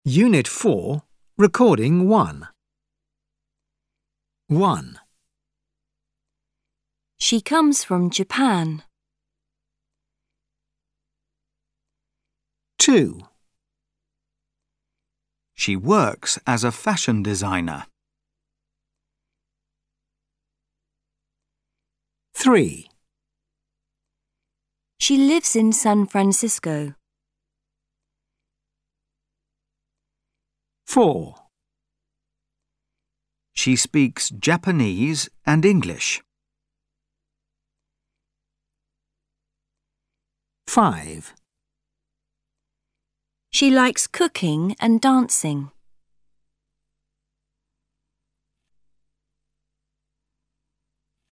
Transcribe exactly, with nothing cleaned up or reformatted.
Unit four, Recording one. one. She comes from Japan. two. She works as a fashion designer. three. She lives in San Francisco. four. She speaks Japanese and English. five. She likes cooking and dancing.